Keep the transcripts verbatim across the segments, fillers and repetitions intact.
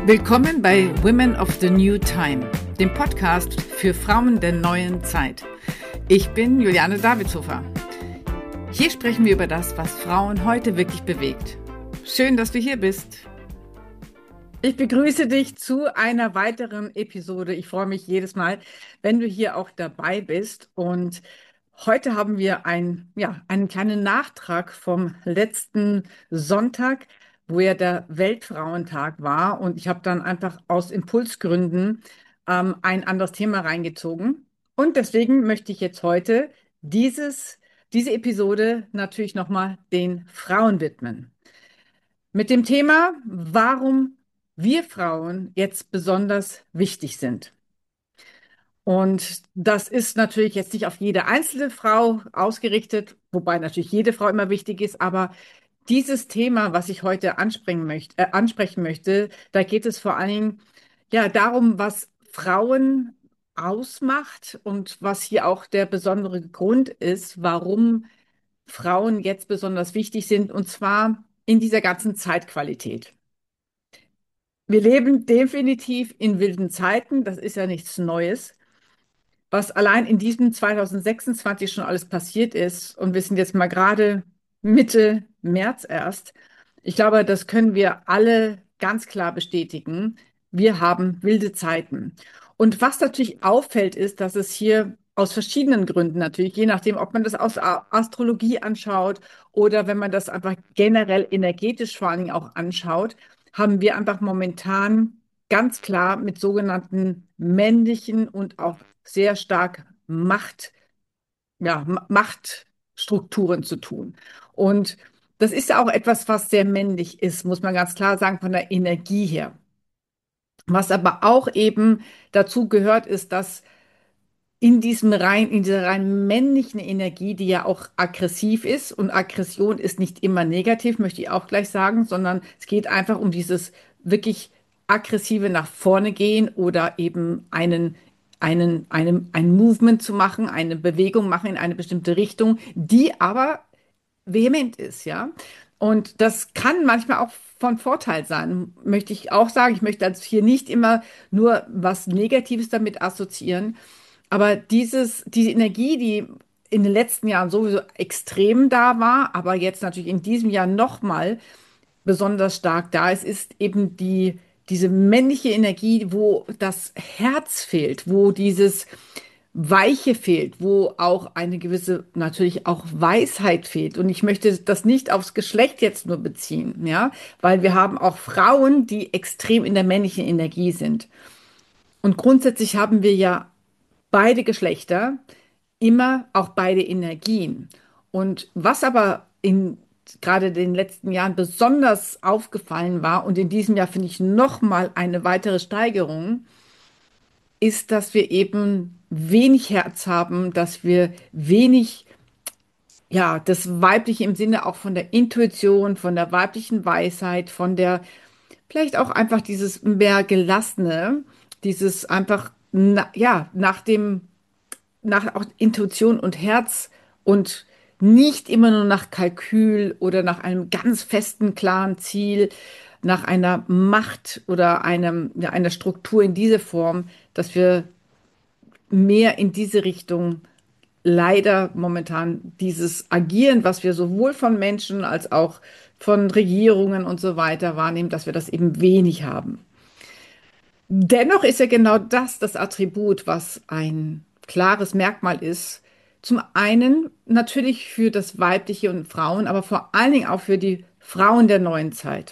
Willkommen bei Women of the New Time, dem Podcast für Frauen der neuen Zeit. Ich bin Juliane Davidshofer. Hier sprechen wir über das, was Frauen heute wirklich bewegt. Schön, dass du hier bist. Ich begrüße dich zu einer weiteren Episode. Ich freue mich jedes Mal, wenn du hier auch dabei bist. Und heute haben wir ein, ja, einen kleinen Nachtrag vom letzten Sonntag, wo ja der Weltfrauentag war. Und ich habe dann einfach aus Impulsgründen ähm, ein anderes Thema reingezogen. Und deswegen möchte ich jetzt heute dieses, diese Episode natürlich nochmal den Frauen widmen. Mit dem Thema, warum wir Frauen jetzt besonders wichtig sind. Und das ist natürlich jetzt nicht auf jede einzelne Frau ausgerichtet, wobei natürlich jede Frau immer wichtig ist, aber dieses Thema, was ich heute ansprechen möchte, äh, ansprechen möchte, da geht es vor allen Dingen ja darum, was Frauen ausmacht und was hier auch der besondere Grund ist, warum Frauen jetzt besonders wichtig sind, und zwar in dieser ganzen Zeitqualität. Wir leben definitiv in wilden Zeiten, das ist ja nichts Neues. Was allein in diesem zwanzig sechsundzwanzig schon alles passiert ist, und wir sind jetzt mal gerade Mitte März erst, ich glaube, das können wir alle ganz klar bestätigen. Wir haben wilde Zeiten. Und was natürlich auffällt, ist, dass es hier aus verschiedenen Gründen natürlich, je nachdem, ob man das aus A- Astrologie anschaut oder wenn man das einfach generell energetisch vor allen Dingen auch anschaut, haben wir einfach momentan ganz klar mit sogenannten männlichen und auch sehr stark Macht, ja, Ma- Machtstrukturen zu tun. Und das ist ja auch etwas, was sehr männlich ist, muss man ganz klar sagen, von der Energie her. Was aber auch eben dazu gehört, ist, dass in diesem rein, in dieser rein männlichen Energie, die ja auch aggressiv ist, und Aggression ist nicht immer negativ, möchte ich auch gleich sagen, sondern es geht einfach um dieses wirklich aggressive nach vorne gehen oder eben einen, einen, einen, ein Movement zu machen, eine Bewegung machen in eine bestimmte Richtung, die aber vehement ist, ja. Und das kann manchmal auch von Vorteil sein, möchte ich auch sagen. Ich möchte also hier nicht immer nur was Negatives damit assoziieren, aber dieses, diese Energie, die in den letzten Jahren sowieso extrem da war, aber jetzt natürlich in diesem Jahr nochmal besonders stark da ist, ist eben die, diese männliche Energie, wo das Herz fehlt, wo dieses Weiche fehlt, wo auch eine gewisse, natürlich auch Weisheit fehlt. Und ich möchte das nicht aufs Geschlecht jetzt nur beziehen, ja, weil wir haben auch Frauen, die extrem in der männlichen Energie sind. Und grundsätzlich haben wir ja beide Geschlechter, immer auch beide Energien. Und was aber in gerade den letzten Jahren besonders aufgefallen war und in diesem Jahr finde ich noch mal eine weitere Steigerung, ist, dass wir eben wenig Herz haben, dass wir wenig, ja, das Weibliche im Sinne auch von der Intuition, von der weiblichen Weisheit, von der vielleicht auch einfach dieses mehr Gelassene, dieses einfach, na, ja, nach dem nach auch Intuition und Herz und nicht immer nur nach Kalkül oder nach einem ganz festen, klaren Ziel, nach einer Macht oder einem, ja, einer Struktur in diese Form, dass wir mehr in diese Richtung leider momentan dieses Agieren, was wir sowohl von Menschen als auch von Regierungen und so weiter wahrnehmen, dass wir das eben wenig haben. Dennoch ist ja genau das das Attribut, was ein klares Merkmal ist. Zum einen natürlich für das Weibliche und Frauen, aber vor allen Dingen auch für die Frauen der neuen Zeit.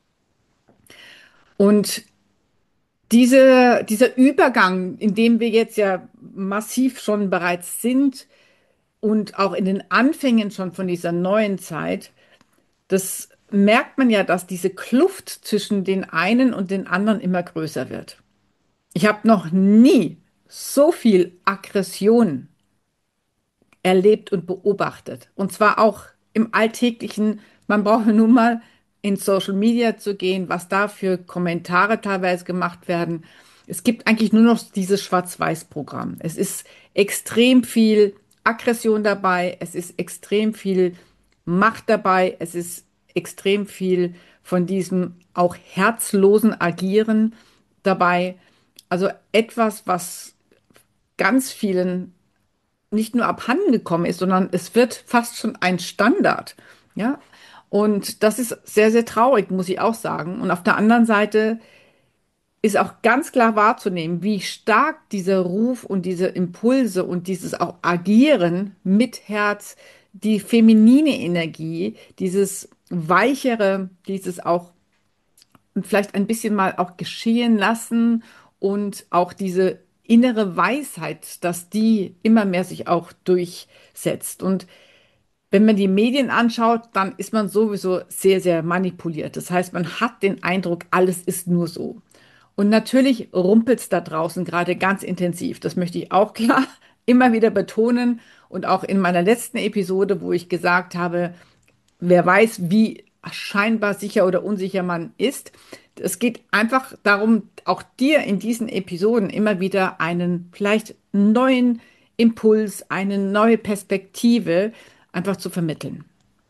Und diese, dieser Übergang, in dem wir jetzt ja massiv schon bereits sind und auch in den Anfängen schon von dieser neuen Zeit, das merkt man ja, dass diese Kluft zwischen den einen und den anderen immer größer wird. Ich habe noch nie so viel Aggression erlebt und beobachtet. Und zwar auch im Alltäglichen. Man braucht nur mal in Social Media zu gehen, was da für Kommentare teilweise gemacht werden. Es gibt eigentlich nur noch dieses Schwarz-Weiß-Programm. Es ist extrem viel Aggression dabei. Es ist extrem viel Macht dabei. Es ist extrem viel von diesem auch herzlosen Agieren dabei. Also etwas, was ganz vielen nicht nur abhanden gekommen ist, sondern es wird fast schon ein Standard. Ja, und das ist sehr, sehr traurig, muss ich auch sagen. Und auf der anderen Seite ist auch ganz klar wahrzunehmen, wie stark dieser Ruf und diese Impulse und dieses auch Agieren mit Herz, die feminine Energie, dieses weichere, dieses auch vielleicht ein bisschen mal auch geschehen lassen und auch diese innere Weisheit, dass die immer mehr sich auch durchsetzt. Und wenn man die Medien anschaut, dann ist man sowieso sehr, sehr manipuliert. Das heißt, man hat den Eindruck, alles ist nur so. Und natürlich rumpelt es da draußen gerade ganz intensiv. Das möchte ich auch klar immer wieder betonen. Und auch in meiner letzten Episode, wo ich gesagt habe, wer weiß, wie scheinbar sicher oder unsicher man ist. Es geht einfach darum, auch dir in diesen Episoden immer wieder einen vielleicht neuen Impuls, eine neue Perspektive einfach zu vermitteln.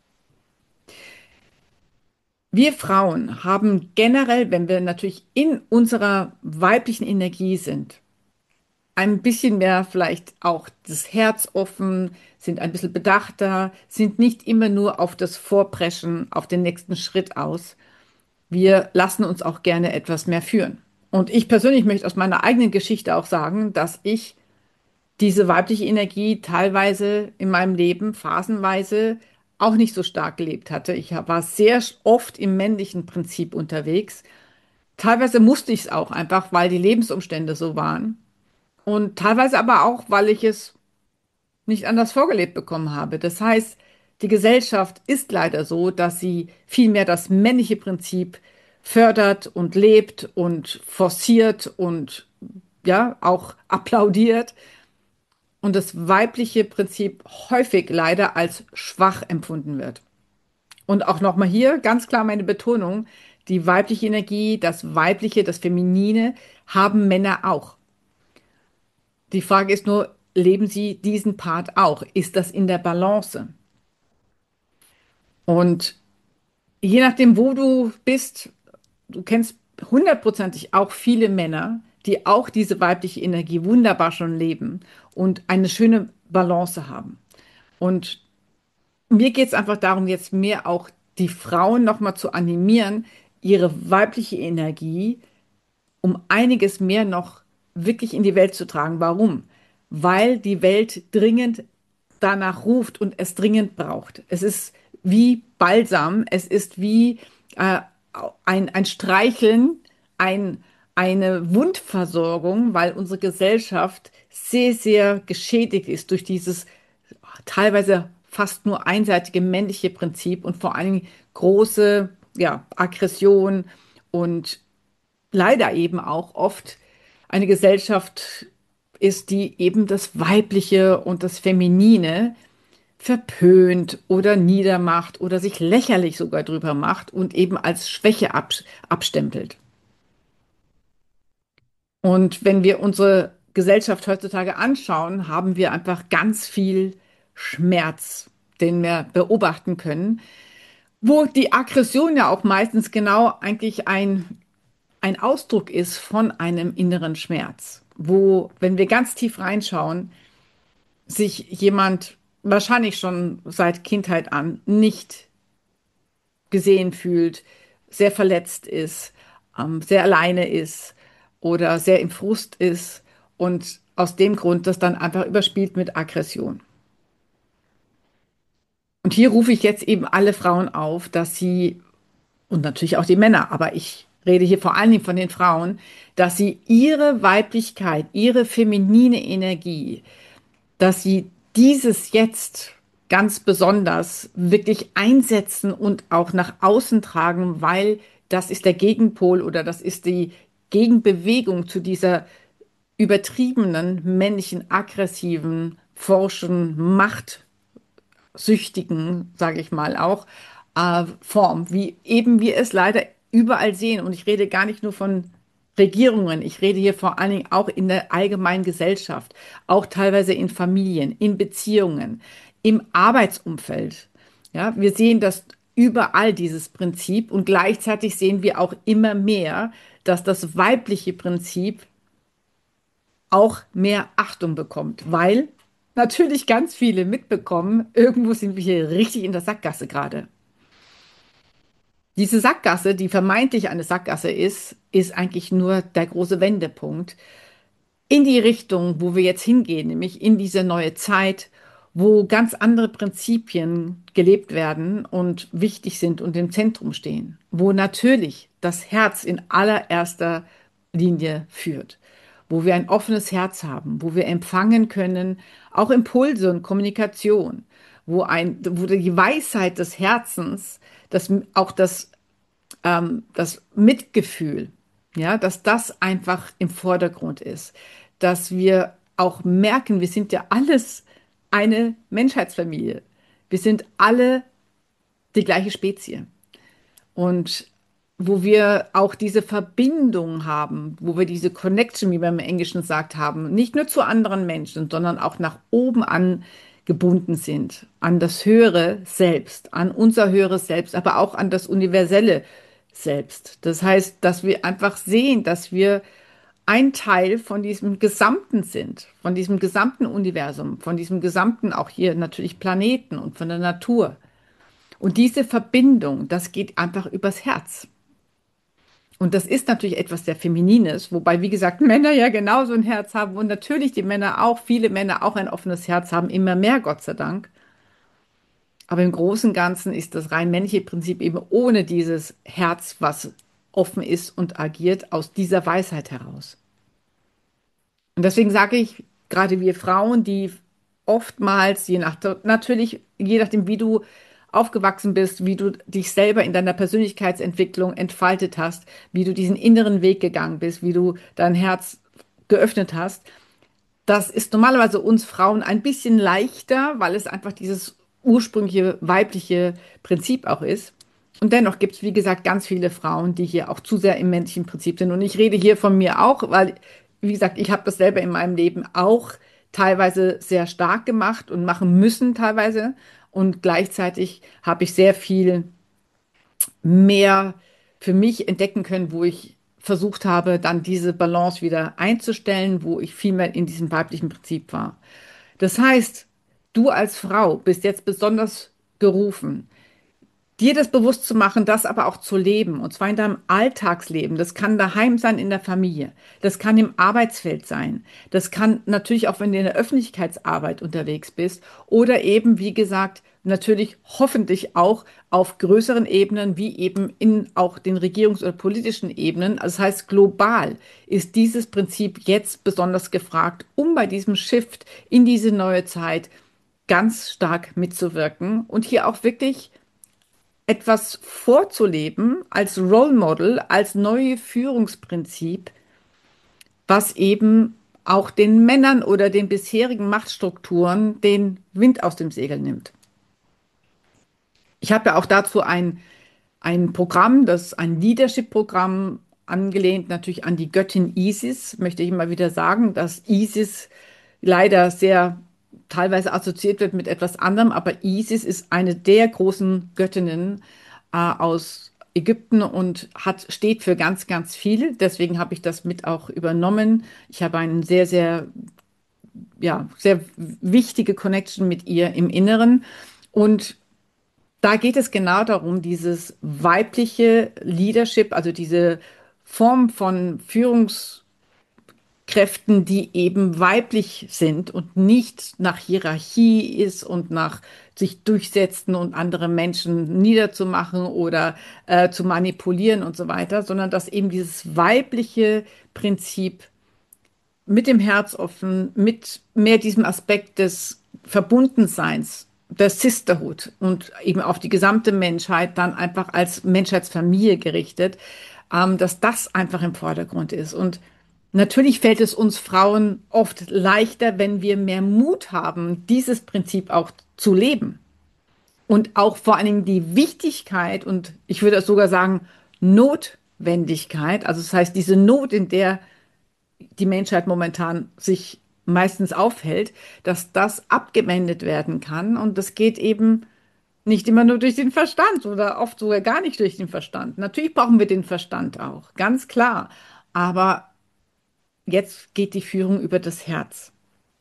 Wir Frauen haben generell, wenn wir natürlich in unserer weiblichen Energie sind, ein bisschen mehr vielleicht auch das Herz offen, sind ein bisschen bedachter, sind nicht immer nur auf das Vorpreschen, auf den nächsten Schritt aus. Wir lassen uns auch gerne etwas mehr führen. Und ich persönlich möchte aus meiner eigenen Geschichte auch sagen, dass ich diese weibliche Energie teilweise in meinem Leben phasenweise auch nicht so stark gelebt hatte. Ich war sehr oft im männlichen Prinzip unterwegs. Teilweise musste ich es auch einfach, weil die Lebensumstände so waren. Und teilweise aber auch, weil ich es nicht anders vorgelebt bekommen habe. Das heißt, die Gesellschaft ist leider so, dass sie vielmehr das männliche Prinzip fördert und lebt und forciert und ja, auch applaudiert und das weibliche Prinzip häufig leider als schwach empfunden wird. Und auch nochmal hier ganz klar meine Betonung, die weibliche Energie, das Weibliche, das Feminine haben Männer auch. Die Frage ist nur, leben sie diesen Part auch? Ist das in der Balance? Und je nachdem, wo du bist, du kennst hundertprozentig auch viele Männer, die auch diese weibliche Energie wunderbar schon leben und eine schöne Balance haben. Und mir geht es einfach darum, jetzt mehr auch die Frauen nochmal zu animieren, ihre weibliche Energie um einiges mehr noch wirklich in die Welt zu tragen. Warum? Weil die Welt dringend danach ruft und es dringend braucht. Es ist wie Balsam, es ist wie äh, ein, ein Streicheln, ein, eine Wundversorgung, weil unsere Gesellschaft sehr, sehr geschädigt ist durch dieses teilweise fast nur einseitige männliche Prinzip und vor allen Dingen große ja, Aggression und leider eben auch oft eine Gesellschaft ist, die eben das Weibliche und das Feminine verpönt oder niedermacht oder sich lächerlich sogar drüber macht und eben als Schwäche ab, abstempelt. Und wenn wir unsere Gesellschaft heutzutage anschauen, haben wir einfach ganz viel Schmerz, den wir beobachten können, wo die Aggression ja auch meistens genau eigentlich ein ein Ausdruck ist von einem inneren Schmerz, wo, wenn wir ganz tief reinschauen, sich jemand wahrscheinlich schon seit Kindheit an nicht gesehen fühlt, sehr verletzt ist, ähm, sehr alleine ist oder sehr im Frust ist und aus dem Grund das dann einfach überspielt mit Aggression. Und hier rufe ich jetzt eben alle Frauen auf, dass sie und natürlich auch die Männer, aber ich rede hier vor allen Dingen von den Frauen, dass sie ihre Weiblichkeit, ihre feminine Energie, dass sie dieses jetzt ganz besonders wirklich einsetzen und auch nach außen tragen, weil das ist der Gegenpol oder das ist die Gegenbewegung zu dieser übertriebenen, männlichen, aggressiven, forschen, machtsüchtigen, sage ich mal auch, äh, Form, wie eben wir es leider überall sehen. Und ich rede gar nicht nur von Regierungen, ich rede hier vor allen Dingen auch in der allgemeinen Gesellschaft, auch teilweise in Familien, in Beziehungen, im Arbeitsumfeld. Ja, wir sehen das überall dieses Prinzip und gleichzeitig sehen wir auch immer mehr, dass das weibliche Prinzip auch mehr Achtung bekommt, weil natürlich ganz viele mitbekommen, irgendwo sind wir hier richtig in der Sackgasse gerade. Diese Sackgasse, die vermeintlich eine Sackgasse ist, ist eigentlich nur der große Wendepunkt in die Richtung, wo wir jetzt hingehen, nämlich in diese neue Zeit, wo ganz andere Prinzipien gelebt werden und wichtig sind und im Zentrum stehen, wo natürlich das Herz in allererster Linie führt, wo wir ein offenes Herz haben, wo wir empfangen können, auch Impulse und Kommunikation, wo ein, wo die Weisheit des Herzens, das, auch das ähm, das Mitgefühl, ja, dass das einfach im Vordergrund ist, dass wir auch merken, wir sind ja alles eine Menschheitsfamilie. Wir sind alle die gleiche Spezie. Und wo wir auch diese Verbindung haben, wo wir diese Connection, wie man im Englischen sagt, haben, nicht nur zu anderen Menschen, sondern auch nach oben an gebunden sind, an das höhere Selbst, an unser höheres Selbst, aber auch an das universelle Selbst. Das heißt, dass wir einfach sehen, dass wir ein Teil von diesem Gesamten sind, von diesem gesamten Universum, von diesem gesamten, auch hier natürlich Planeten und von der Natur. Und diese Verbindung, das geht einfach übers Herz. Und das ist natürlich etwas sehr Feminines, wobei, wie gesagt, Männer ja genauso ein Herz haben und natürlich die Männer auch, viele Männer auch ein offenes Herz haben, immer mehr, Gott sei Dank. Aber im Großen und Ganzen ist das rein männliche Prinzip eben ohne dieses Herz, was offen ist und agiert, aus dieser Weisheit heraus. Und deswegen sage ich, gerade wir Frauen, die oftmals, je nach, natürlich, je nachdem, wie du aufgewachsen bist, wie du dich selber in deiner Persönlichkeitsentwicklung entfaltet hast, wie du diesen inneren Weg gegangen bist, wie du dein Herz geöffnet hast, das ist normalerweise uns Frauen ein bisschen leichter, weil es einfach dieses ursprüngliche weibliche Prinzip auch ist. Und dennoch gibt es, wie gesagt, ganz viele Frauen, die hier auch zu sehr im männlichen Prinzip sind. Und ich rede hier von mir auch, weil, wie gesagt, ich habe das selber in meinem Leben auch teilweise sehr stark gemacht und machen müssen teilweise. Und gleichzeitig habe ich sehr viel mehr für mich entdecken können, wo ich versucht habe, dann diese Balance wieder einzustellen, wo ich viel mehr in diesem weiblichen Prinzip war. Das heißt, du als Frau bist jetzt besonders gerufen, dir das bewusst zu machen, das aber auch zu leben, und zwar in deinem Alltagsleben. Das kann daheim sein in der Familie, das kann im Arbeitsfeld sein, das kann natürlich auch, wenn du in der Öffentlichkeitsarbeit unterwegs bist oder eben, wie gesagt, natürlich hoffentlich auch auf größeren Ebenen, wie eben in auch den regierungs- oder politischen Ebenen. Also das heißt, global ist dieses Prinzip jetzt besonders gefragt, um bei diesem Shift in diese neue Zeit ganz stark mitzuwirken und hier auch wirklich etwas vorzuleben als Role Model, als neue Führungsprinzip, was eben auch den Männern oder den bisherigen Machtstrukturen den Wind aus dem Segel nimmt. Ich habe ja auch dazu ein, ein Programm, das ein Leadership-Programm, angelehnt natürlich an die Göttin Isis, möchte ich immer wieder sagen, dass Isis leider sehr teilweise assoziiert wird mit etwas anderem, aber Isis ist eine der großen Göttinnen äh, aus Ägypten und hat, steht für ganz, ganz viel. Deswegen habe ich das mit auch übernommen. Ich habe einen sehr, sehr, ja, sehr wichtige Connection mit ihr im Inneren. Und da geht es genau darum, dieses weibliche Leadership, also diese Form von Führungskräften, die eben weiblich sind und nicht nach Hierarchie ist und nach sich durchsetzen und andere Menschen niederzumachen oder äh, zu manipulieren und so weiter, sondern dass eben dieses weibliche Prinzip mit dem Herz offen, mit mehr diesem Aspekt des Verbundenseins, der Sisterhood und eben auf die gesamte Menschheit dann einfach als Menschheitsfamilie gerichtet, ähm, dass das einfach im Vordergrund ist. Und natürlich fällt es uns Frauen oft leichter, wenn wir mehr Mut haben, dieses Prinzip auch zu leben. Und auch vor allen Dingen die Wichtigkeit und ich würde sogar sagen Notwendigkeit, also das heißt diese Not, in der die Menschheit momentan sich meistens aufhält, dass das abgewendet werden kann. Und das geht eben Nicht immer nur durch den Verstand oder oft sogar gar nicht durch den Verstand. Natürlich brauchen wir den Verstand auch, ganz klar. Aber jetzt geht die Führung über das Herz.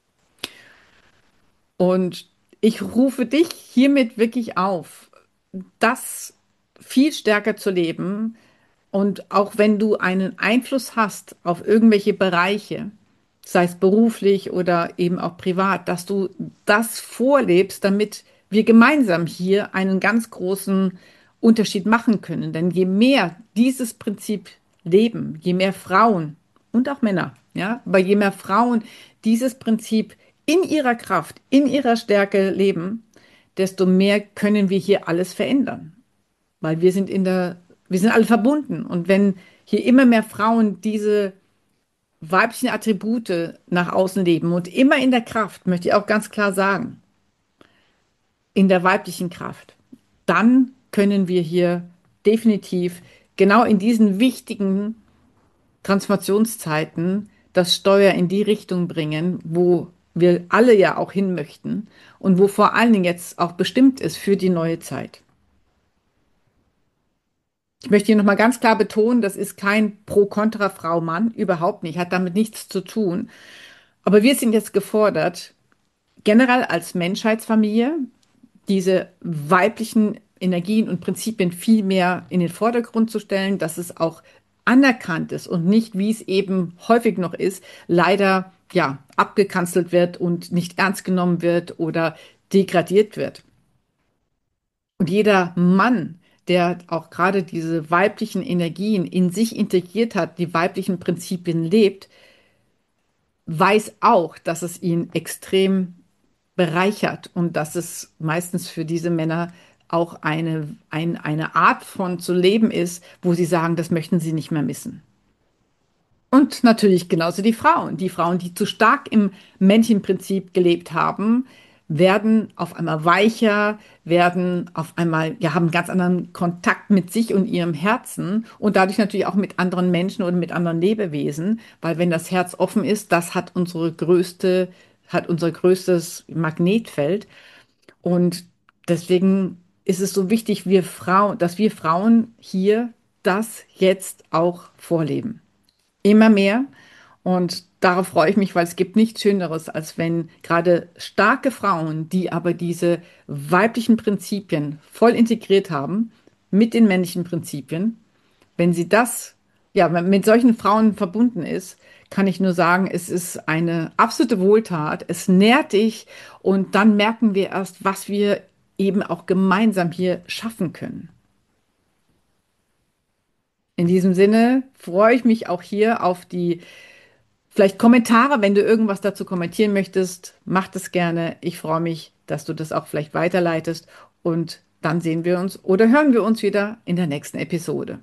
Und ich rufe dich hiermit wirklich auf, das viel stärker zu leben. Und auch wenn du einen Einfluss hast auf irgendwelche Bereiche, sei es beruflich oder eben auch privat, dass du das vorlebst, damit wir gemeinsam hier einen ganz großen Unterschied machen können. Denn je mehr dieses Prinzip leben, je mehr Frauen und auch Männer, ja, aber je mehr Frauen dieses Prinzip in ihrer Kraft, in ihrer Stärke leben, desto mehr können wir hier alles verändern. Weil wir sind in der, wir sind alle verbunden. Und wenn hier immer mehr Frauen diese weiblichen Attribute nach außen leben und immer in der Kraft, möchte ich auch ganz klar sagen, in der weiblichen Kraft, dann können wir hier definitiv genau in diesen wichtigen Transformationszeiten das Steuer in die Richtung bringen, wo wir alle ja auch hin möchten und wo vor allen Dingen jetzt auch bestimmt ist für die neue Zeit. Ich möchte hier nochmal ganz klar betonen, das ist kein Pro-Kontra-Frau-Mann, überhaupt nicht, hat damit nichts zu tun. Aber wir sind jetzt gefordert, generell als Menschheitsfamilie, diese weiblichen Energien und Prinzipien viel mehr in den Vordergrund zu stellen, dass es auch anerkannt ist und nicht, wie es eben häufig noch ist, leider ja abgekanzelt wird und nicht ernst genommen wird oder degradiert wird. Und jeder Mann, der auch gerade diese weiblichen Energien in sich integriert hat, die weiblichen Prinzipien lebt, weiß auch, dass es ihn extrem bereichert und dass es meistens für diese Männer auch eine, ein, eine Art von zu leben ist, wo sie sagen, das möchten sie nicht mehr missen. Und natürlich genauso die Frauen. Die Frauen, die zu stark im Männchenprinzip gelebt haben, werden auf einmal weicher, werden auf einmal, ja, haben einen ganz anderen Kontakt mit sich und ihrem Herzen und dadurch natürlich auch mit anderen Menschen oder mit anderen Lebewesen, weil wenn das Herz offen ist, das hat unsere größte, hat unser größtes Magnetfeld und deswegen ist es so wichtig, wir Frauen, dass wir Frauen hier das jetzt auch vorleben. Immer mehr. Und darauf freue ich mich, weil es gibt nichts Schöneres, als wenn gerade starke Frauen, die aber diese weiblichen Prinzipien voll integriert haben mit den männlichen Prinzipien, wenn sie das, ja, wenn mit solchen Frauen verbunden ist, kann ich nur sagen, es ist eine absolute Wohltat. Es nährt dich und dann merken wir erst, was wir eben auch gemeinsam hier schaffen können. In diesem Sinne freue ich mich auch hier auf die vielleicht Kommentare, wenn du irgendwas dazu kommentieren möchtest, mach das gerne. Ich freue mich, dass du das auch vielleicht weiterleitest und dann sehen wir uns oder hören wir uns wieder in der nächsten Episode.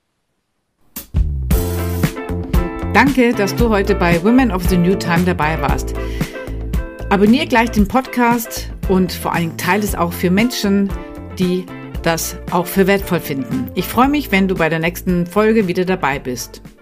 Danke, dass du heute bei Women of the New Time dabei warst. Abonniere gleich den Podcast und vor allem teile es auch für Menschen, die das auch für wertvoll finden. Ich freue mich, wenn du bei der nächsten Folge wieder dabei bist.